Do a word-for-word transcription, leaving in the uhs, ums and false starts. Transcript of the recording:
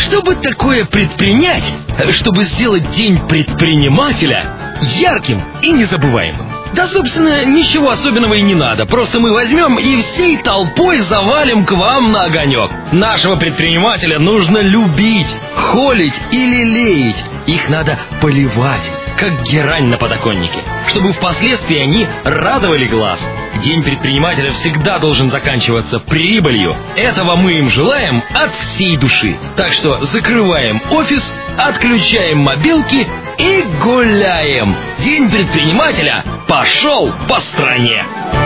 Что бы такое предпринять, чтобы сделать День предпринимателя ярким и незабываемым? Да, собственно, ничего особенного и не надо. Просто мы возьмем и всей толпой завалим к вам на огонек. Нашего предпринимателя нужно любить, холить и лелеять. Их надо поливать, как герань на подоконнике, чтобы впоследствии они радовали глаз. День предпринимателя всегда должен заканчиваться прибылью. Этого мы им желаем от всей души. Так что закрываем офис, отключаем мобилки и гуляем. День предпринимателя пошел по стране.